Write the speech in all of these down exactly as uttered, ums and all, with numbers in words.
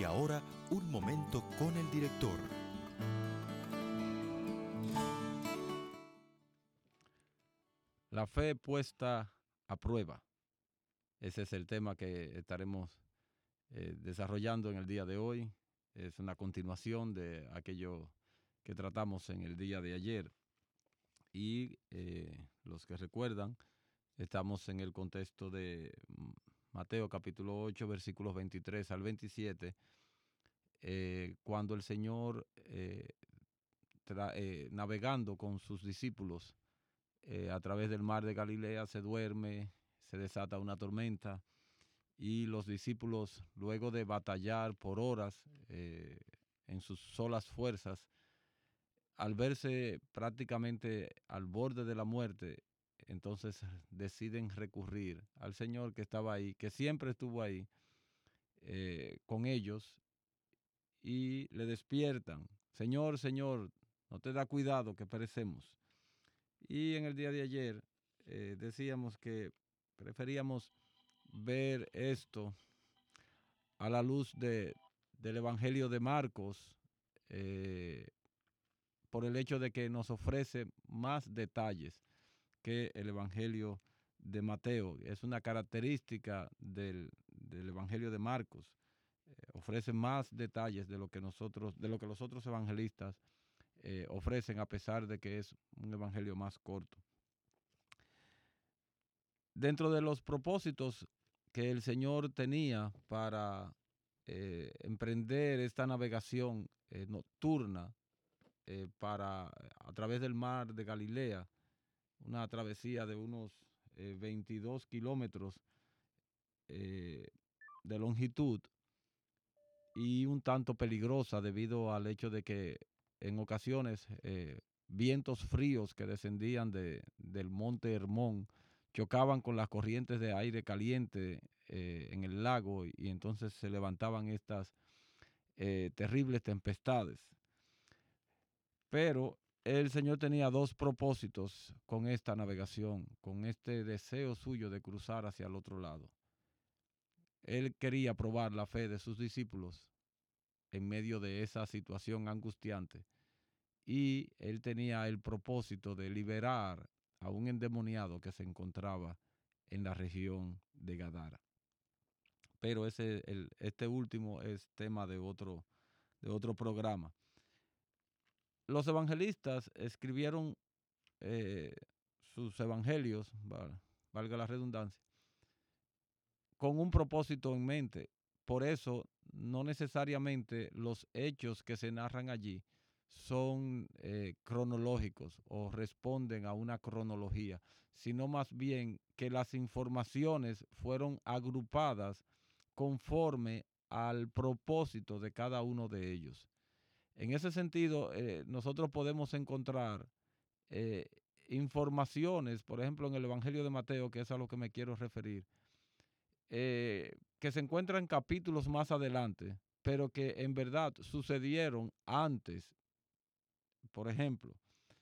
Y ahora, un momento con el director. La fe puesta a prueba. Ese es el tema que estaremos eh, desarrollando en el día de hoy. Es una continuación de aquello que tratamos en el día de ayer. Y eh, los que recuerdan, estamos en el contexto de Mateo capítulo ocho, versículos veintitrés al veintisiete, eh, cuando el Señor, eh, tra- eh, navegando con sus discípulos eh, a través del mar de Galilea, se duerme, se desata una tormenta y los discípulos, luego de batallar por horas eh, en sus solas fuerzas, al verse prácticamente al borde de la muerte, entonces deciden recurrir al Señor que estaba ahí, que siempre estuvo ahí eh, con ellos, y le despiertan: Señor, Señor, no te da cuidado que perecemos. Y en el día de ayer eh, decíamos que preferíamos ver esto a la luz de, del Evangelio de Marcos, eh, por el hecho de que nos ofrece más detalles que el Evangelio de Mateo. Es una característica del, del Evangelio de Marcos. Eh, ofrece más detalles de lo que nosotros, de lo que los otros evangelistas eh, ofrecen, a pesar de que es un evangelio más corto. Dentro de los propósitos que el Señor tenía para eh, emprender esta navegación eh, nocturna eh, para, a través del mar de Galilea, una travesía de unos eh, veintidós kilómetros eh, de longitud y un tanto peligrosa debido al hecho de que en ocasiones eh, vientos fríos que descendían de, del monte Hermón chocaban con las corrientes de aire caliente eh, en el lago, y entonces se levantaban estas eh, terribles tempestades. Pero el Señor tenía dos propósitos con esta navegación, con este deseo suyo de cruzar hacia el otro lado. Él quería probar la fe de sus discípulos en medio de esa situación angustiante, y él tenía el propósito de liberar a un endemoniado que se encontraba en la región de Gadara. Pero ese, el, este último es tema de otro, de otro programa. Los evangelistas escribieron eh, sus evangelios, valga la redundancia, con un propósito en mente. Por eso, no necesariamente los hechos que se narran allí son eh, cronológicos o responden a una cronología, sino más bien que las informaciones fueron agrupadas conforme al propósito de cada uno de ellos. En ese sentido, eh, nosotros podemos encontrar eh, informaciones, por ejemplo, en el Evangelio de Mateo, que es a lo que me quiero referir, eh, que se encuentran capítulos más adelante, pero que en verdad sucedieron antes. Por ejemplo,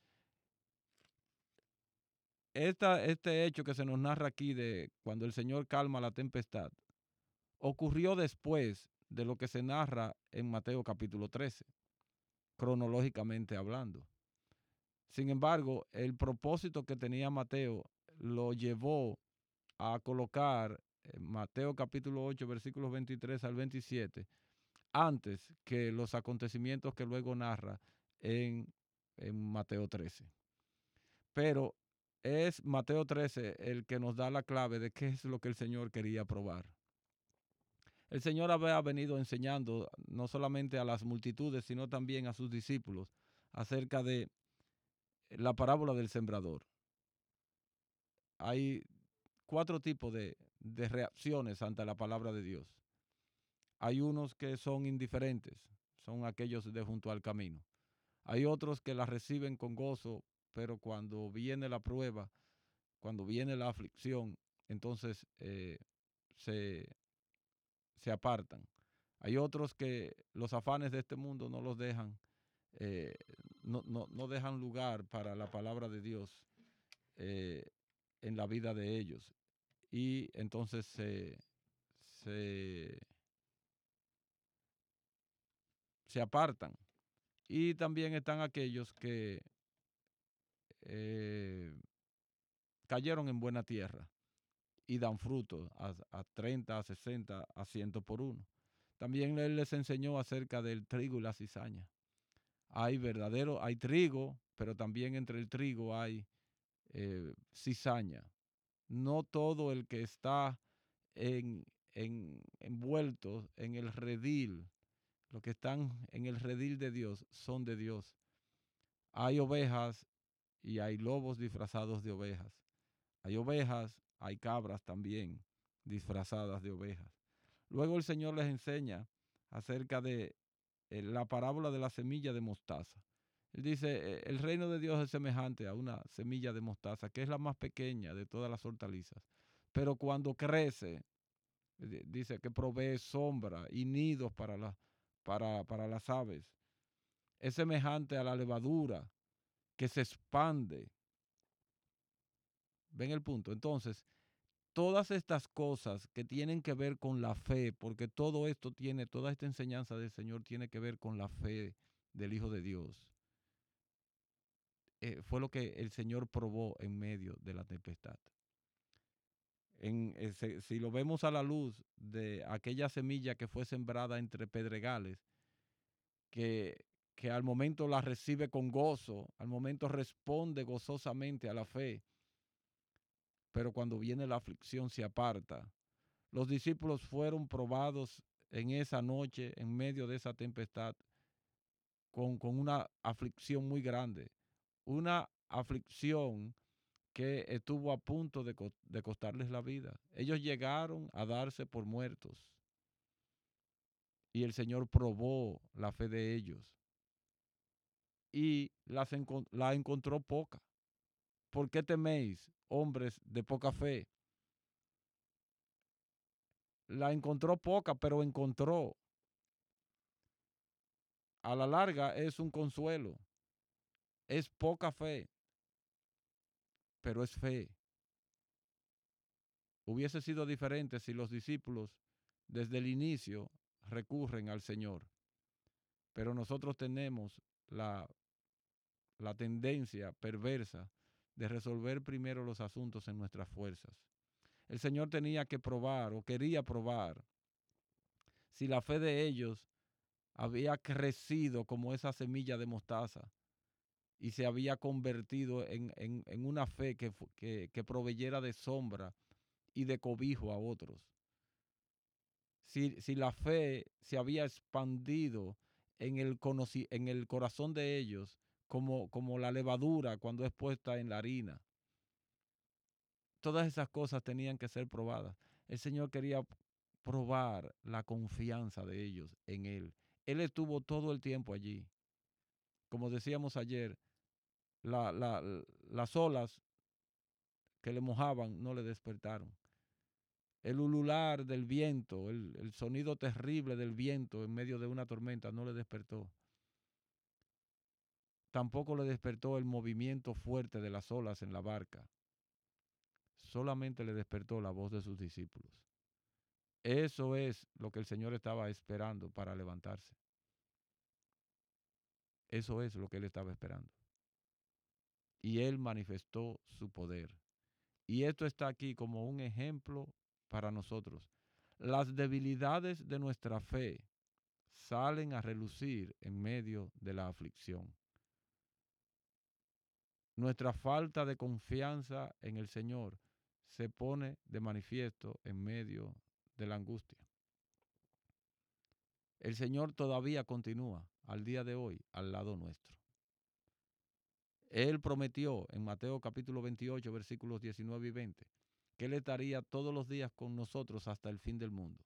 esta, este hecho que se nos narra aquí de cuando el Señor calma la tempestad, ocurrió después de lo que se narra en Mateo capítulo trece, cronológicamente hablando. Sin embargo, el propósito que tenía Mateo lo llevó a colocar en Mateo capítulo ocho, versículos veintitrés al veintisiete, antes que los acontecimientos que luego narra en, en Mateo trece. Pero es Mateo trece el que nos da la clave de qué es lo que el Señor quería probar. El Señor había venido enseñando no solamente a las multitudes, sino también a sus discípulos acerca de la parábola del sembrador. Hay cuatro tipos de, de reacciones ante la palabra de Dios. Hay unos que son indiferentes, son aquellos de junto al camino. Hay otros que la reciben con gozo, pero cuando viene la prueba, cuando viene la aflicción, entonces eh, se, se apartan. Hay otros que los afanes de este mundo no los dejan, eh, no, no, no dejan lugar para la palabra de Dios eh, en la vida de ellos. Y entonces se, se, se apartan. Y también están aquellos que eh, cayeron en buena tierra y dan fruto a, a treinta, a sesenta, a cien por uno. También él les enseñó acerca del trigo y la cizaña. Hay verdadero, hay trigo, pero también entre el trigo hay eh, cizaña. No todo el que está en, en, envuelto en el redil, los que están en el redil de Dios, son de Dios. Hay ovejas y hay lobos disfrazados de ovejas. Hay ovejas, hay cabras también disfrazadas de ovejas. Luego el Señor les enseña acerca de eh, la parábola de la semilla de mostaza. Él dice, eh, el reino de Dios es semejante a una semilla de mostaza, que es la más pequeña de todas las hortalizas. Pero cuando crece, eh, dice que provee sombra y nidos para, la, para, para las aves. Es semejante a la levadura que se expande. ¿Ven el punto? Entonces, todas estas cosas que tienen que ver con la fe, porque todo esto tiene, toda esta enseñanza del Señor tiene que ver con la fe del Hijo de Dios. Eh, fue lo que el Señor probó en medio de la tempestad. En, eh, se, si lo vemos a la luz de aquella semilla que fue sembrada entre pedregales, que, que al momento la recibe con gozo, al momento responde gozosamente a la fe, pero cuando viene la aflicción se aparta. Los discípulos fueron probados en esa noche, en medio de esa tempestad, con, con una aflicción muy grande, una aflicción que estuvo a punto de, de costarles la vida. Ellos llegaron a darse por muertos y el Señor probó la fe de ellos y las, la encontró poca. ¿Por qué teméis, hombres de poca fe? La encontró poca, pero encontró. A la larga es un consuelo. Es poca fe, pero es fe. Hubiese sido diferente si los discípulos desde el inicio recurren al Señor. Pero nosotros tenemos la, la tendencia perversa de resolver primero los asuntos en nuestras fuerzas. El Señor tenía que probar o quería probar si la fe de ellos había crecido como esa semilla de mostaza y se había convertido en, en, en una fe que, que, que proveyera de sombra y de cobijo a otros. Si, si la fe se había expandido en el, en el corazón de ellos como, como la levadura cuando es puesta en la harina. Todas esas cosas tenían que ser probadas. El Señor quería probar la confianza de ellos en Él. Él estuvo todo el tiempo allí. Como decíamos ayer, la, la, las olas que le mojaban no le despertaron. El ulular del viento, el, el sonido terrible del viento en medio de una tormenta no le despertó. Tampoco le despertó el movimiento fuerte de las olas en la barca. Solamente le despertó la voz de sus discípulos. Eso es lo que el Señor estaba esperando para levantarse. Eso es lo que Él estaba esperando. Y Él manifestó su poder. Y esto está aquí como un ejemplo para nosotros. Las debilidades de nuestra fe salen a relucir en medio de la aflicción. Nuestra falta de confianza en el Señor se pone de manifiesto en medio de la angustia. El Señor todavía continúa al día de hoy al lado nuestro. Él prometió en Mateo capítulo veintiocho, versículos diecinueve y veinte, que Él estaría todos los días con nosotros hasta el fin del mundo.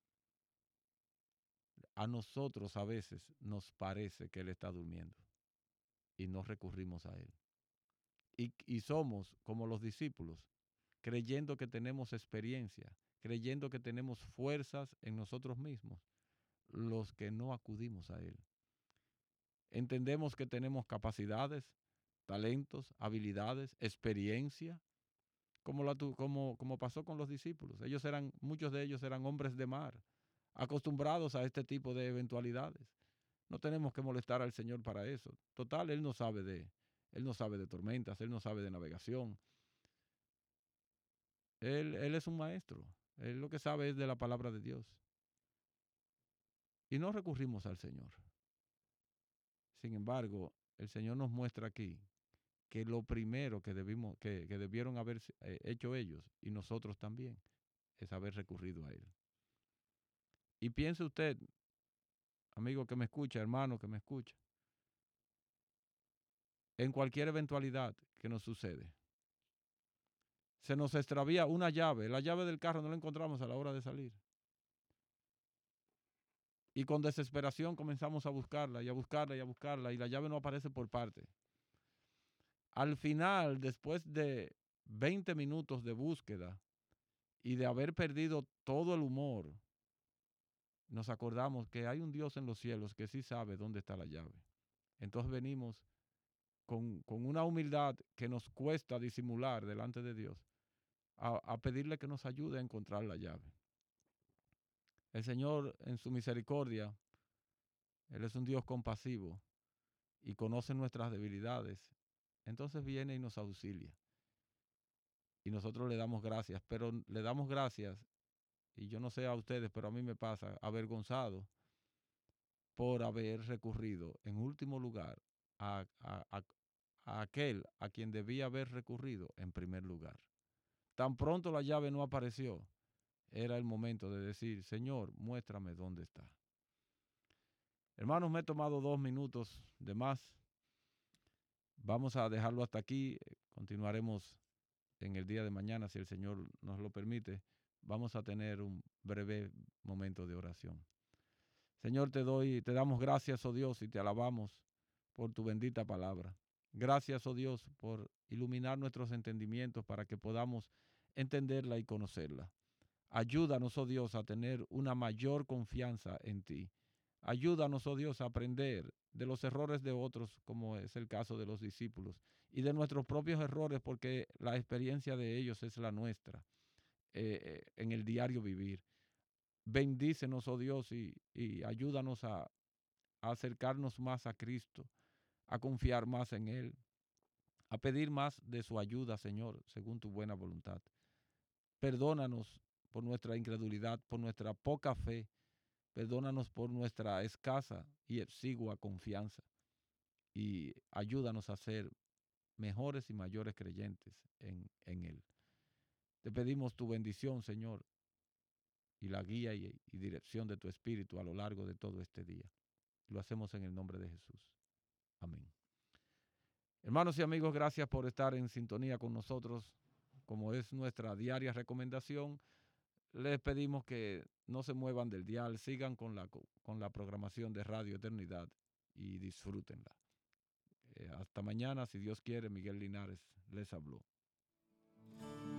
A nosotros a veces nos parece que Él está durmiendo y no recurrimos a Él. Y, y somos como los discípulos, creyendo que tenemos experiencia, creyendo que tenemos fuerzas en nosotros mismos, los que no acudimos a Él. Entendemos que tenemos capacidades, talentos, habilidades, experiencia, como, la, como, como pasó con los discípulos. Ellos eran, muchos de ellos eran hombres de mar, acostumbrados a este tipo de eventualidades. No tenemos que molestar al Señor para eso. Total, Él no sabe de, Él no sabe de tormentas, Él no sabe de navegación. Él, él es un maestro. Él lo que sabe es de la palabra de Dios. Y no recurrimos al Señor. Sin embargo, el Señor nos muestra aquí que lo primero que, debimos, que, que debieron haber eh, hecho ellos, y nosotros también, es haber recurrido a Él. Y piense usted, amigo que me escucha, hermano que me escucha, en cualquier eventualidad que nos sucede. Se nos extravía una llave, la llave del carro no la encontramos a la hora de salir. Y con desesperación comenzamos a buscarla y a buscarla y a buscarla y la llave no aparece por parte. Al final, después de veinte minutos de búsqueda y de haber perdido todo el humor, nos acordamos que hay un Dios en los cielos que sí sabe dónde está la llave. Entonces venimos con, con una humildad que nos cuesta disimular delante de Dios a, a pedirle que nos ayude a encontrar la llave. El Señor, en su misericordia, Él es un Dios compasivo y conoce nuestras debilidades. Entonces viene y nos auxilia. Y nosotros le damos gracias, pero le damos gracias, y yo no sé a ustedes, pero a mí me pasa, avergonzado por haber recurrido en último lugar a, a, a, a aquel a quien debía haber recurrido en primer lugar. Tan pronto la llave no apareció, era el momento de decir, Señor, muéstrame dónde está. Hermanos, me he tomado dos minutos de más. Vamos a dejarlo hasta aquí. Continuaremos en el día de mañana, si el Señor nos lo permite. Vamos a tener un breve momento de oración. Señor, te doy, te damos gracias, oh Dios, y te alabamos por tu bendita palabra. Gracias, oh Dios, por iluminar nuestros entendimientos para que podamos entenderla y conocerla. Ayúdanos, oh Dios, a tener una mayor confianza en ti. Ayúdanos, oh Dios, a aprender de los errores de otros, como es el caso de los discípulos, y de nuestros propios errores, porque la experiencia de ellos es la nuestra eh, en el diario vivir. Bendícenos, oh Dios, y, y ayúdanos a, a acercarnos más a Cristo, a confiar más en Él, a pedir más de su ayuda, Señor, según tu buena voluntad. Perdónanos por nuestra incredulidad, por nuestra poca fe. Perdónanos por nuestra escasa y exigua confianza. Y ayúdanos a ser mejores y mayores creyentes en, en Él. Te pedimos tu bendición, Señor, y la guía y, y dirección de tu Espíritu a lo largo de todo este día. Lo hacemos en el nombre de Jesús. Amén. Hermanos y amigos, gracias por estar en sintonía con nosotros. Como es nuestra diaria recomendación, les pedimos que no se muevan del dial, sigan con la, con la programación de Radio Eternidad y disfrútenla. Eh, hasta mañana, si Dios quiere. Miguel Linares les habló.